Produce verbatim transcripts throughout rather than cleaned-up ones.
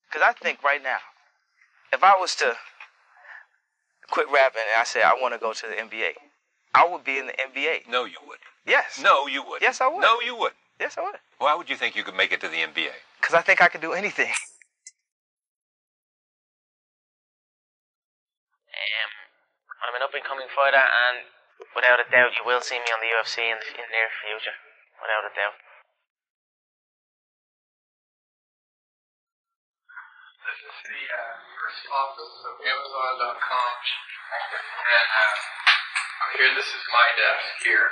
Because I think right now, if I was to quit rapping and I said I want to go to the N B A, I would be in the N B A. No, you wouldn't. Yes. No, you wouldn't. Yes, I would. No, you wouldn't. Yes, I would. Why would you think you could make it to the N B A? Because I think I could do anything. Um, I'm an up-and-coming fighter, and without a doubt, you will see me on the U F C in the in near future. Without a doubt. This is the uh, first office of Amazon dot com, and uh, I'm here. This is my desk here.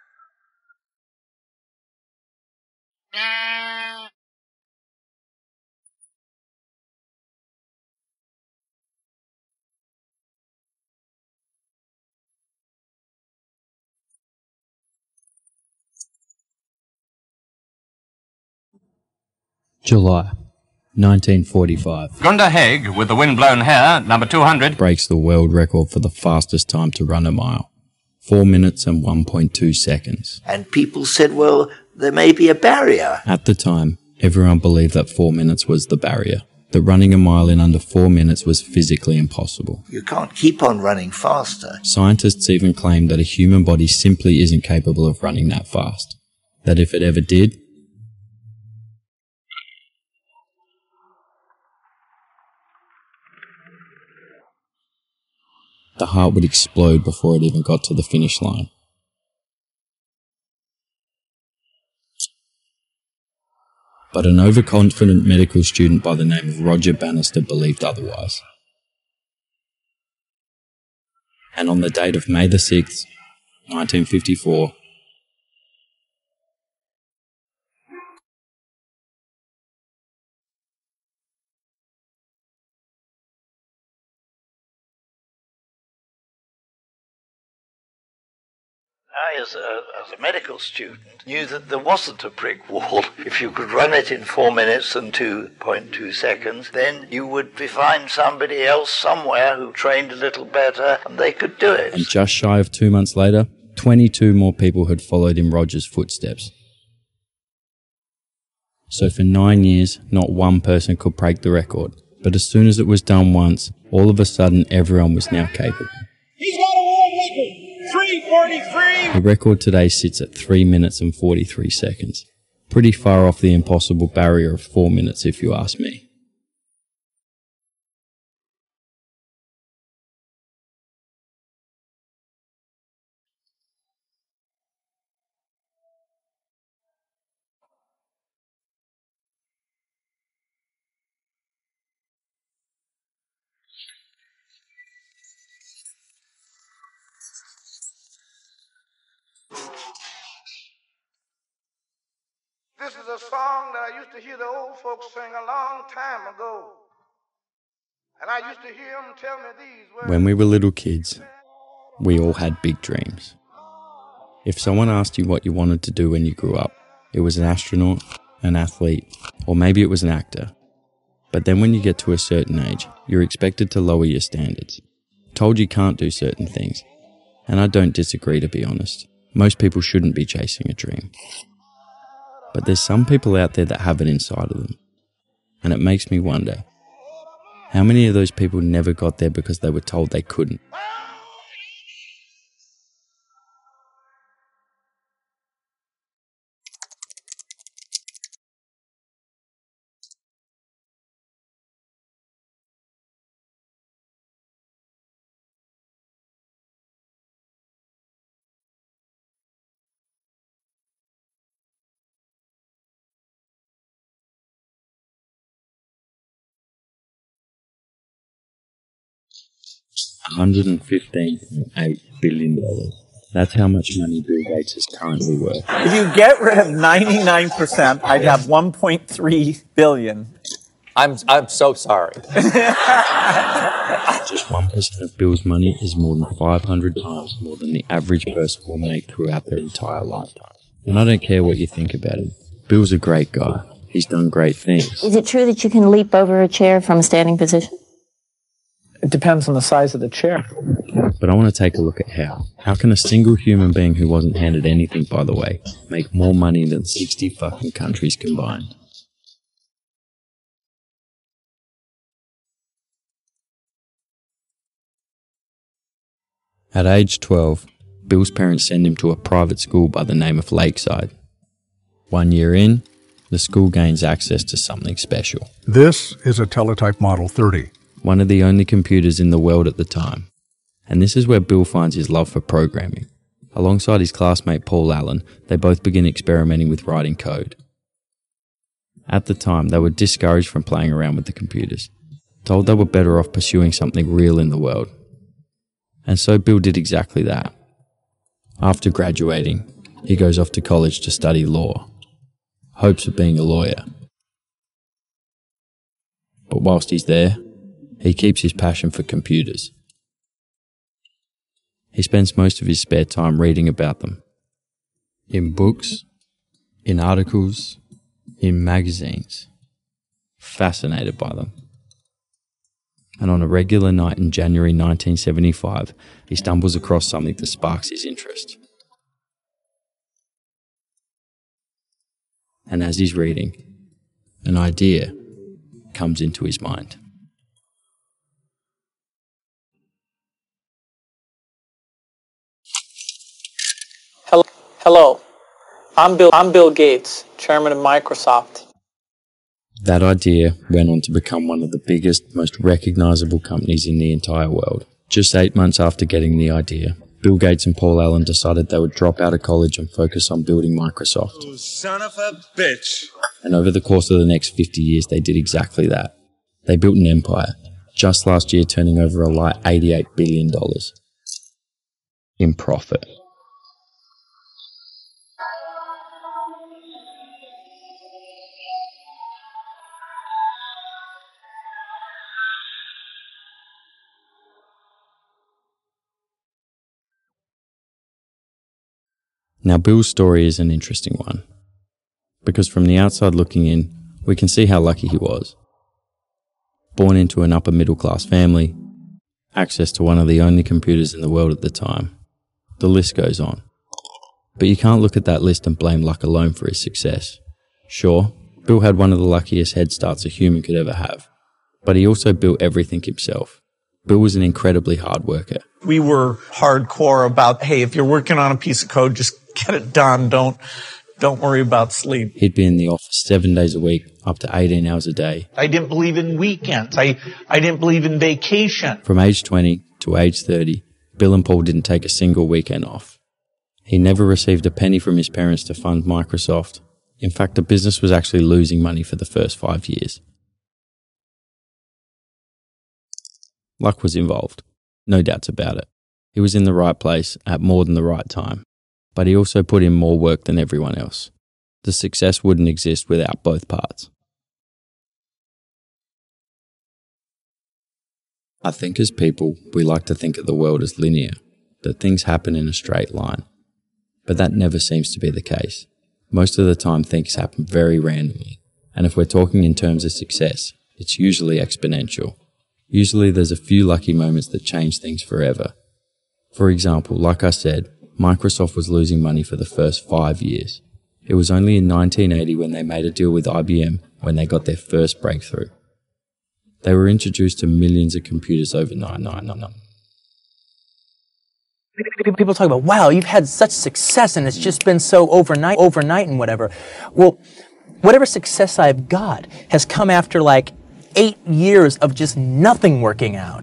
July nineteen forty-five. Gunda Haig, with the wind-blown hair, number two hundred, breaks the world record for the fastest time to run a mile. Four minutes and one point two seconds. And people said, well, there may be a barrier. At the time, everyone believed that four minutes was the barrier. That running a mile in under four minutes was physically impossible. You can't keep on running faster. Scientists even claimed that a human body simply isn't capable of running that fast. That if it ever did, the heart would explode before it even got to the finish line. But an overconfident medical student by the name of Roger Bannister believed otherwise. And on the date of May the sixth, nineteen fifty-four, I, as a, as a medical student, knew that there wasn't a brick wall. If you could run it in four minutes and two point two seconds, then you would find somebody else somewhere who trained a little better and they could do it. And just shy of two months later, twenty-two more people had followed in Roger's footsteps. So for nine years, not one person could break the record. But as soon as it was done once, all of a sudden everyone was now capable. He's got a world record! three forty-three! The record today sits at three minutes and forty-three seconds. Pretty far off the impossible barrier of four minutes if you ask me. This is a song that I used to hear the old folks sing a long time ago. And I used to hear them tell me these words. When we were little kids, we all had big dreams. If someone asked you what you wanted to do when you grew up, it was an astronaut, an athlete, or maybe it was an actor. But then when you get to a certain age, you're expected to lower your standards. Told you can't do certain things. And I don't disagree, to be honest. Most people shouldn't be chasing a dream. But there's some people out there that have it inside of them. And it makes me wonder, how many of those people never got there because they were told they couldn't? one hundred fifteen point eight billion dollars. That's how much money Bill Gates is currently worth. If you get rid of ninety-nine percent, I'd have one point three billion. I'm I'm so sorry. Just one percent of Bill's money is more than five hundred times more than the average person will make throughout their entire lifetime. And I don't care what you think about him. Bill's a great guy. He's done great things. Is it true that you can leap over a chair from a standing position? It depends on the size of the chair. But I want to take a look at how. How can a single human being who wasn't handed anything, by the way, make more money than sixty fucking countries combined? At age twelve, Bill's parents send him to a private school by the name of Lakeside. One year in, the school gains access to something special. This is a Teletype Model thirty. One of the only computers in the world at the time. And this is where Bill finds his love for programming. Alongside his classmate Paul Allen, they both begin experimenting with writing code. At the time, they were discouraged from playing around with the computers, told they were better off pursuing something real in the world. And so Bill did exactly that. After graduating, he goes off to college to study law. Hopes of being a lawyer. But whilst he's there, he keeps his passion for computers. He spends most of his spare time reading about them. In books, in articles, in magazines. Fascinated by them. And on a regular night in January nineteen seventy-five, he stumbles across something that sparks his interest. And as he's reading, an idea comes into his mind. Hello, hello. I'm Bill. I'm Bill Gates, chairman of Microsoft. That idea went on to become one of the biggest, most recognizable companies in the entire world. Just eight months after getting the idea, Bill Gates and Paul Allen decided they would drop out of college and focus on building Microsoft. Oh, son of a bitch. And over the course of the next fifty years, they did exactly that. They built an empire, just last year turning over a light eighty-eight billion dollars in profit. Now, Bill's story is an interesting one, because from the outside looking in, we can see how lucky he was. Born into an upper middle class family, access to one of the only computers in the world at the time. The list goes on. But you can't look at that list and blame luck alone for his success. Sure, Bill had one of the luckiest head starts a human could ever have, but he also built everything himself. Bill was an incredibly hard worker. We were hardcore about, hey, if you're working on a piece of code, just get it done. Don't don't worry about sleep. He'd be in the office seven days a week, up to eighteen hours a day. I didn't believe in weekends. I, I didn't believe in vacation. From age twenty to age thirty, Bill and Paul didn't take a single weekend off. He never received a penny from his parents to fund Microsoft. In fact, the business was actually losing money for the first five years. Luck was involved, no doubts about it. He was in the right place at more than the right time, but he also put in more work than everyone else. The success wouldn't exist without both parts. I think as people, we like to think of the world as linear, that things happen in a straight line. But that never seems to be the case. Most of the time things happen very randomly, and if we're talking in terms of success, it's usually exponential. Usually there's a few lucky moments that change things forever. For example, like I said, Microsoft was losing money for the first five years. It was only in nineteen eighty when they made a deal with I B M when they got their first breakthrough. They were introduced to millions of computers overnight. No, no, no. People talk about, wow, you've had such success and it's just been so overnight, overnight and whatever. Well, whatever success I've got has come after like eight years of just nothing working out.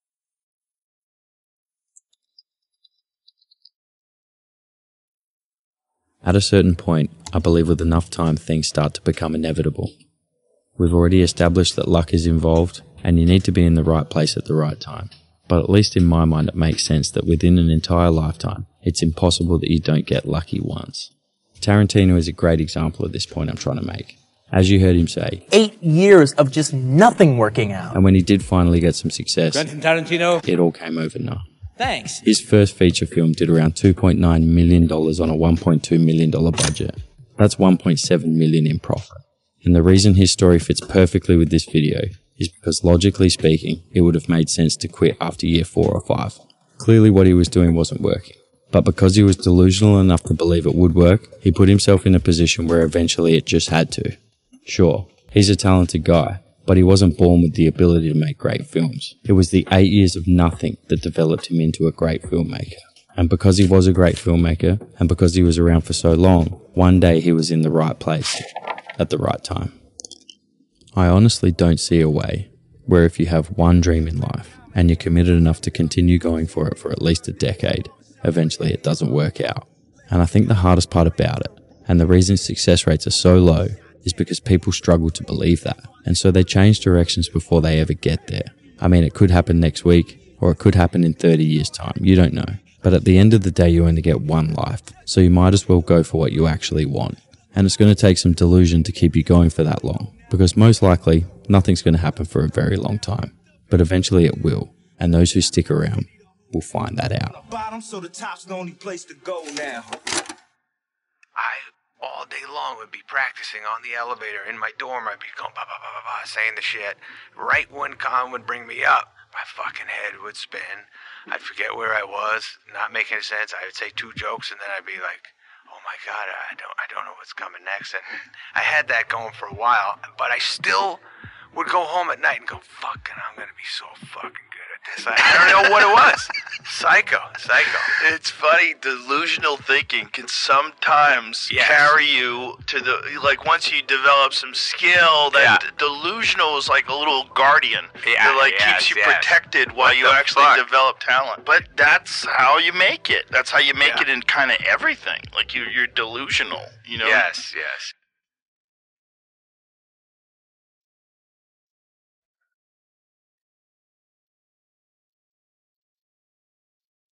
At a certain point, I believe with enough time things start to become inevitable. We've already established that luck is involved and you need to be in the right place at the right time. But at least in my mind it makes sense that within an entire lifetime, it's impossible that you don't get lucky once. Tarantino is a great example of this point I'm trying to make. As you heard him say, eight years of just nothing working out. And when he did finally get some success, Quentin Tarantino, it all came overnight. Thanks. His first feature film did around two point nine million dollars on a one point two million dollars budget. That's one point seven million dollars in profit. And the reason his story fits perfectly with this video is because logically speaking, it would have made sense to quit after year four or five. Clearly what he was doing wasn't working. But because he was delusional enough to believe it would work, he put himself in a position where eventually it just had to. Sure, he's a talented guy, but he wasn't born with the ability to make great films. It was the eight years of nothing that developed him into a great filmmaker. And because he was a great filmmaker, and because he was around for so long, one day he was in the right place at the right time. I honestly don't see a way where if you have one dream in life and you're committed enough to continue going for it for at least a decade, eventually it doesn't work out. And I think the hardest part about it, and the reason success rates are so low, is because people struggle to believe that. And so they change directions before they ever get there. I mean, it could happen next week, or it could happen in thirty years' time. You don't know. But at the end of the day, you only get one life. So you might as well go for what you actually want. And it's going to take some delusion to keep you going for that long. Because most likely, nothing's going to happen for a very long time. But eventually it will. And those who stick around will find that out. Bottom, so the top's the only place to go now. I, all day long, would be practicing on the elevator. In my dorm, I'd be going, bah, bah, bah, bah, bah, saying the shit. Right when Colin would bring me up, my fucking head would spin. I'd forget where I was, not making any sense. I would say two jokes, and then I'd be like, oh my God, I don't, I don't know what's coming next. And I had that going for a while, but I still would go home at night and go, fucking, I'm going to be so fucking good at this. I, I don't know what it was. Psycho, psycho. It's funny, delusional thinking can sometimes Yes. carry you to the, like once you develop some skill, that Yeah. d- delusional is like a little guardian Yeah, that like yes, keeps you yes. protected while What you the actually fuck? develop talent. But that's how you make it. That's how you make Yeah. it in kind of everything. Like you, you're delusional, you know? Yes, yes.